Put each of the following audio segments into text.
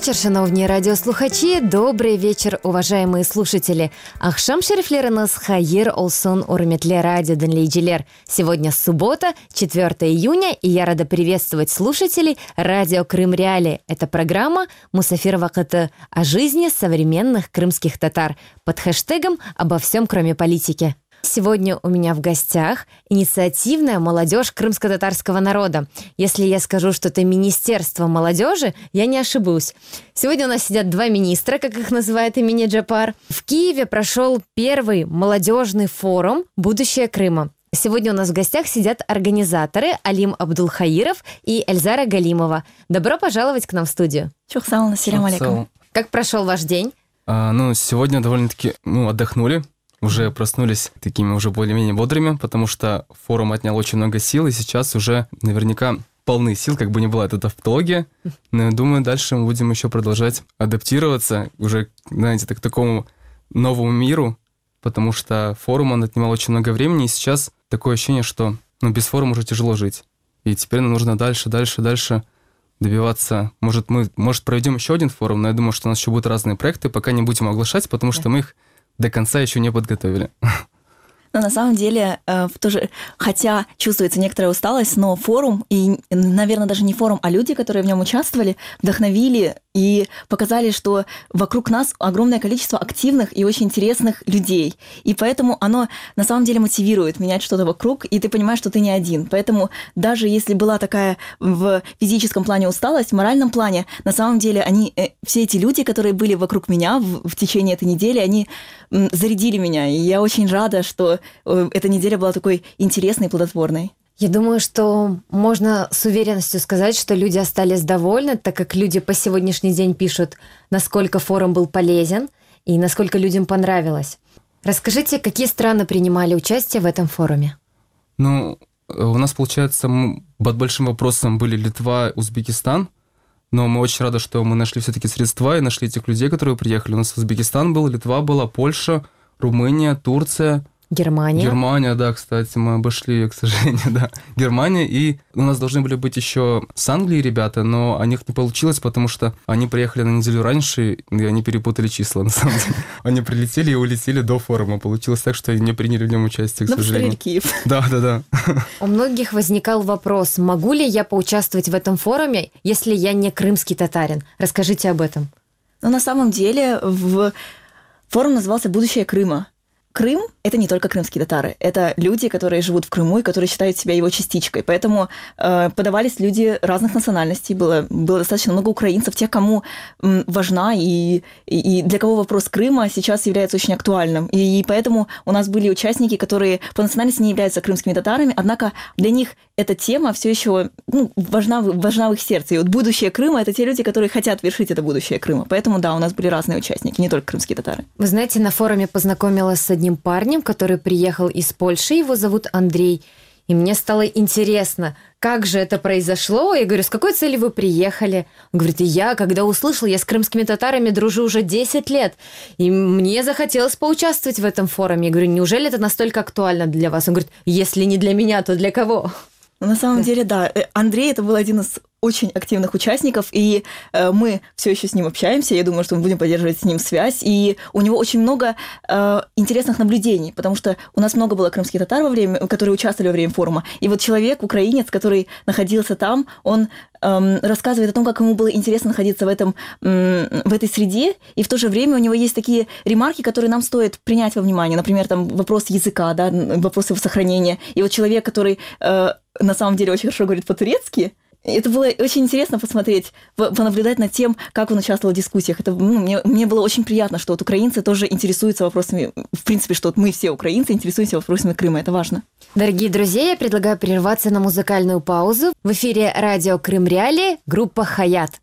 вечір, шановні радіослухачі. Добрый вечер, уважаемые слушатели. Ахшам шерифлеринас хайер олсон урметле радио денлейджилер. Сегодня суббота, 4 июня, и я рада приветствовать слушателей радио Крым Реали. Это программа «Мусафир вакыты» о жизни современных крымских татар под хэштегом «Обо всем, кроме политики». Сегодня у меня в гостях инициативная молодежь крымско-татарского народа. Если я скажу, что это Министерство молодежи, я не ошибусь. Сегодня у нас сидят два министра, как их называет имени Джапар. В Киеве прошел первый молодежный форум «Будущее Крыма». Сегодня у нас в гостях сидят организаторы Алим Абдулхаиров и Эльзара Галимова. Добро пожаловать к нам в студию. Чухсалам, ассаляму алейкум. Как прошел ваш день? Сегодня довольно-таки отдохнули. Уже проснулись такими уже более-менее бодрыми, потому что форум отнял очень много сил, и сейчас уже наверняка полны сил, как бы ни была эта тавтология. Но я думаю, дальше мы будем еще продолжать адаптироваться уже, знаете, к такому новому миру, потому что форум, он отнимал очень много времени, и сейчас такое ощущение, что без форума уже тяжело жить. И теперь нам нужно дальше добиваться. Может, проведем еще один форум, но я думаю, что у нас еще будут разные проекты, пока не будем оглашать, потому что мы их до конца еще не подготовили. Но на самом деле, тоже, хотя чувствуется некоторая усталость, но форум, и, наверное, даже не форум, а люди, которые в нем участвовали, вдохновили и показали, что вокруг нас огромное количество активных и очень интересных людей. И поэтому оно на самом деле мотивирует менять что-то вокруг, и ты понимаешь, что ты не один. Поэтому даже если была такая в физическом плане усталость, в моральном плане, на самом деле все эти люди, которые были вокруг меня в течение этой недели, они зарядили меня. И я очень рада, что эта неделя была такой интересной и плодотворной. Я думаю, что можно с уверенностью сказать, что люди остались довольны, так как люди по сегодняшний день пишут, насколько форум был полезен и насколько людям понравилось. Расскажите, какие страны принимали участие в этом форуме? У нас, получается, под большим вопросом были Литва, Узбекистан, но мы очень рады, что мы нашли все-таки средства и нашли этих людей, которые приехали. У нас Узбекистан был, Литва была, Польша, Румыния, Турция. Германия, да, кстати, мы обошли, к сожалению, да. Германия, и у нас должны были быть еще с Англии ребята, но у них не получилось, потому что они приехали на неделю раньше, и они перепутали числа, на самом деле. Они прилетели и улетели до форума. Получилось так, что они не приняли в нем участие, к сожалению. Киев. Да. У многих возникал вопрос, могу ли я поучаствовать в этом форуме, если я не крымский татарин? Расскажите об этом. На самом деле форум назывался «Будущее Крыма». Крым – это не только крымские татары, это люди, которые живут в Крыму и которые считают себя его частичкой. Поэтому подавались люди разных национальностей, было достаточно много украинцев, тех, кому важна и для кого вопрос Крыма сейчас является очень актуальным. И поэтому у нас были участники, которые по национальности не являются крымскими татарами, однако для них эта тема все еще важна в их сердце. И будущее Крыма – это те люди, которые хотят вершить это будущее Крыма. Поэтому, да, у нас были разные участники, не только крымские татары. Вы знаете, на форуме познакомилась с одним парнем, который приехал из Польши, его зовут Андрей. И мне стало интересно, как же это произошло. Я говорю, с какой целью вы приехали? Он говорит, когда услышал, я с крымскими татарами дружу уже 10 лет. И мне захотелось поучаствовать в этом форуме. Я говорю, неужели это настолько актуально для вас? Он говорит, если не для меня, то для кого? На самом деле, да. Андрей, это был один из очень активных участников, и мы все еще с ним общаемся. Я думаю, что мы будем поддерживать с ним связь. И у него очень много интересных наблюдений, потому что у нас много было крымских татар, которые участвовали во время форума. И вот человек, украинец, который находился там, он рассказывает о том, как ему было интересно находиться в этой среде, и в то же время у него есть такие ремарки, которые нам стоит принять во внимание. Например, там вопрос языка, да, вопрос его сохранения. И вот человек, который на самом деле очень хорошо говорит по-турецки, это было очень интересно посмотреть, понаблюдать над тем, как он участвовал в дискуссиях. Это, мне было очень приятно, что украинцы тоже интересуются вопросами, в принципе, что мы все украинцы интересуемся вопросами Крыма. Это важно. Дорогие друзья, я предлагаю прерваться на музыкальную паузу. В эфире радио Крым Реали, группа «Хаят».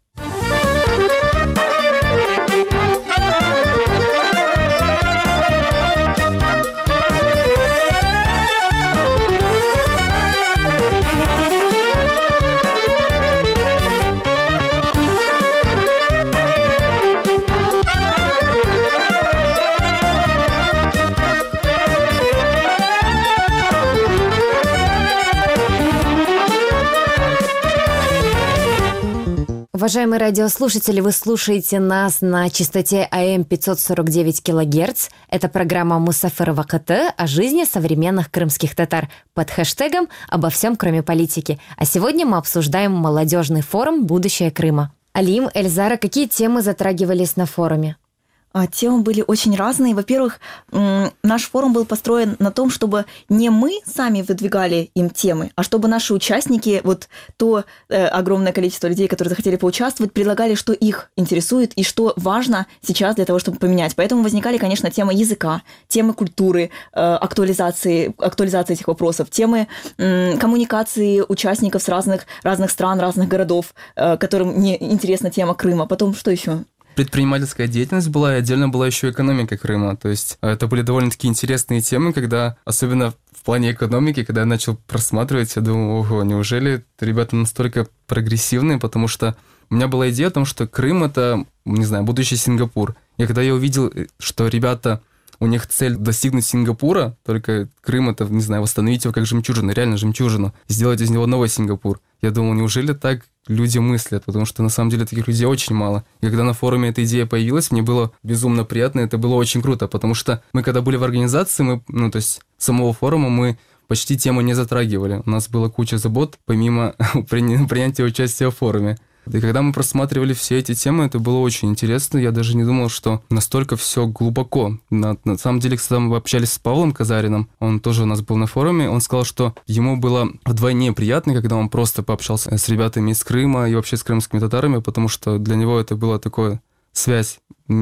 Уважаемые радиослушатели, вы слушаете нас на частоте АМ 549 кГц. Это программа «Мусафир ВКТ» о жизни современных крымских татар под хэштегом «Обо всем, кроме политики». А сегодня мы обсуждаем молодежный форум «Будущее Крыма». Алим, Эльзара, какие темы затрагивались на форуме? Темы были очень разные. Во-первых, наш форум был построен на том, чтобы не мы сами выдвигали им темы, а чтобы наши участники, вот то огромное количество людей, которые захотели поучаствовать, предлагали, что их интересует и что важно сейчас для того, чтобы поменять. Поэтому возникали, конечно, темы языка, темы культуры, актуализации этих вопросов, темы коммуникации участников с разных стран, разных городов, которым не интересна тема Крыма. Потом что еще? Предпринимательская деятельность была, и отдельно была еще экономика Крыма. То есть это были довольно-таки интересные темы, когда, особенно в плане экономики, когда я начал просматривать, я думал, ого, неужели ребята настолько прогрессивные, потому что у меня была идея о том, что Крым — это, не знаю, будущий Сингапур. И когда я увидел, что ребята, у них цель достигнуть Сингапура, только Крым — это, не знаю, восстановить его как жемчужину, реально жемчужину, сделать из него новый Сингапур. Я думал, неужели так люди мыслят, потому что на самом деле таких людей очень мало. И когда на форуме эта идея появилась, мне было безумно приятно, это было очень круто, потому что мы, когда были в организации, то есть самого форума, мы почти тему не затрагивали. У нас была куча забот, помимо принятия участия в форуме. И когда мы просматривали все эти темы, это было очень интересно. Я даже не думал, что настолько все глубоко. На самом деле, когда мы общались с Павлом Казариным, он тоже у нас был на форуме, он сказал, что ему было вдвойне приятно, когда он просто пообщался с ребятами из Крыма и вообще с крымскими татарами, потому что для него это была такая связь,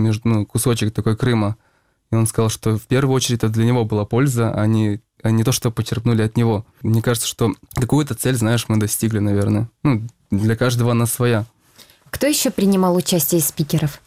кусочек такой Крыма. И он сказал, что в первую очередь это для него была польза, а не то, что почерпнули от него. Мне кажется, что какую-то цель, знаешь, мы достигли, наверное. Для каждого она своя. Кто еще принимал участие из спикеров?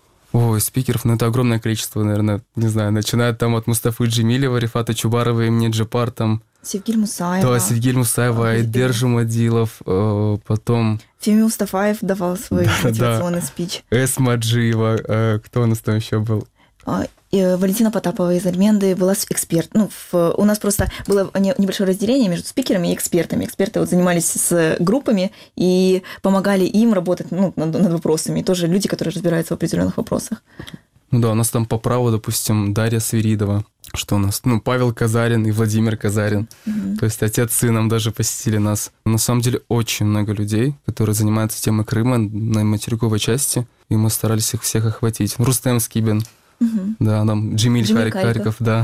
Ой, спикеров, это огромное количество, наверное, не знаю, начиная там от Мустафы Джемилева, Рифата Чубарова, Эмне Джапар, там... Севгиль Мусаева. Да, Севгиль Мусаева, Айдер Жумадилов, потом... Феми Мустафаев давал свой мотивационный спич. Эсма Джиева, кто у нас там еще был? Валентина Потапова из Альменды была эксперт. У нас просто было небольшое разделение между спикерами и экспертами. Эксперты занимались с группами и помогали им работать над вопросами. И тоже люди, которые разбираются в определенных вопросах. Да, у нас там по праву, допустим, Дарья Свиридова. Что у нас? Павел Казарин и Владимир Казарин. То есть отец с сыном даже посетили нас. На самом деле очень много людей, которые занимаются темой Крыма на материковой части. И мы старались их всех охватить. Рустем Скибин. Да, там Джемиль Кариков, да.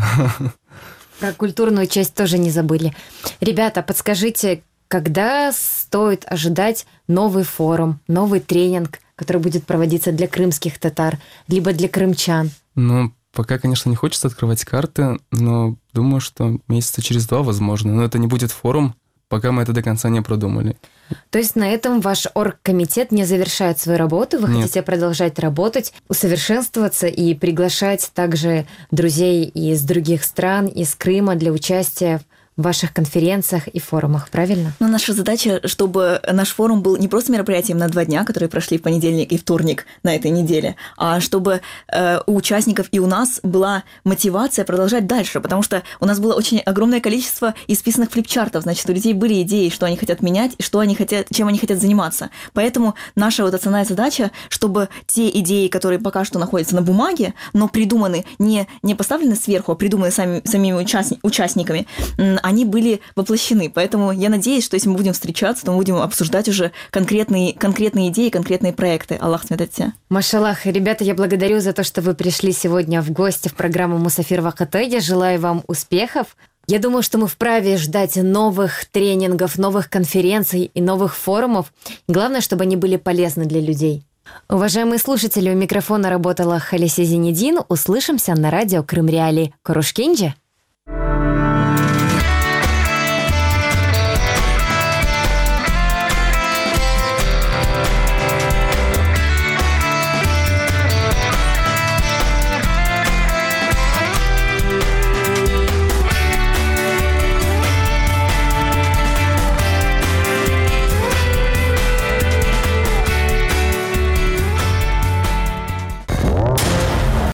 Про культурную часть тоже не забыли. Ребята, подскажите, когда стоит ожидать новый форум, новый тренинг, который будет проводиться для крымских татар, либо для крымчан? Пока, конечно, не хочется открывать карты, но думаю, что месяца через 2, возможно. Но это не будет форум, пока мы это до конца не продумали. То есть на этом ваш оргкомитет не завершает свою работу? Вы хотите продолжать работать, усовершенствоваться и приглашать также друзей из других стран, из Крыма для участия в ваших конференциях и форумах, правильно? Наша задача, чтобы наш форум был не просто мероприятием на 2 дня, которые прошли в понедельник и вторник на этой неделе, а чтобы у участников и у нас была мотивация продолжать дальше, потому что у нас было очень огромное количество исписанных флипчартов, значит, у людей были идеи, что они хотят менять, чем они хотят заниматься. Поэтому наша основная задача, чтобы те идеи, которые пока что находятся на бумаге, но придуманы, не поставлены сверху, а придуманы самими участниками, они были воплощены. Поэтому я надеюсь, что если мы будем встречаться, то мы будем обсуждать уже конкретные идеи, конкретные проекты. Аллах смятатся. Машаллах, ребята, я благодарю за то, что вы пришли сегодня в гости в программу «Мусафир ВКТ». Я желаю вам успехов. Я думаю, что мы вправе ждать новых тренингов, новых конференций и новых форумов. Главное, чтобы они были полезны для людей. Уважаемые слушатели, у микрофона работала Халисе Зинедин. Услышимся на радио Крым Реалии. Корушкинджи.